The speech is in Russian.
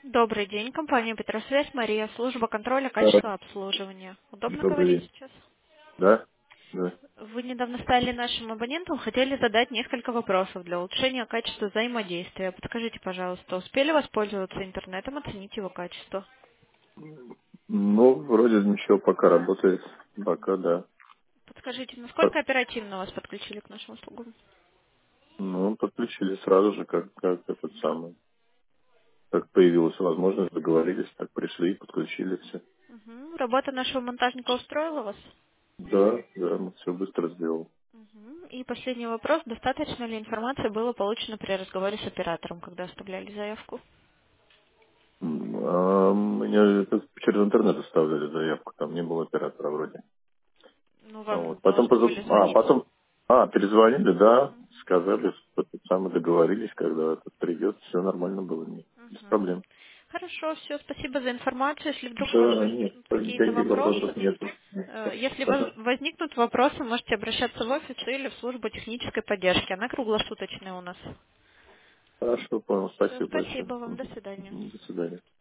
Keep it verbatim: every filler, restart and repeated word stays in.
Добрый день, компания Петросвязь, Мария, служба контроля Да, качества обслуживания. Удобно добрый говорить день. сейчас? Да? Да. Вы недавно стали нашим абонентом, хотели задать несколько вопросов для улучшения качества взаимодействия. Подскажите, пожалуйста, успели воспользоваться интернетом, оценить его качество? Ну, вроде ничего, пока работает. Пока, да. Подскажите, По- насколько оперативно вас подключили к нашим услугам? Ну, подключили сразу же, как, как этот самый. Как появилась возможность, договорились, так пришли и подключили все. Мгм. Работа нашего монтажника устроила вас? Да, да, мы все быстро сделали. Мгм. И последний вопрос. Достаточно ли информации было получено при разговоре с оператором, когда оставляли заявку? М, А меня это через интернет оставляли заявку, там не было оператора вроде. Ну, А вам вот. Потом, должны поза- были а, звонить. потом, а, перезвонили, да, сказали, что это самое договорились, когда этот придет, все нормально было, не- без Мгм. проблем. Хорошо, все, спасибо за информацию. Если вдруг у вас Да, нет, возникнут какие-то никаких вопросов вопросы, нет. э, если воз- Ага. возникнут вопросы, можете обращаться в офис или в службу технической поддержки. Она круглосуточная у нас. Хорошо, понял. Все, Спасибо большое. спасибо вам, до Мгм. свидания. До свидания.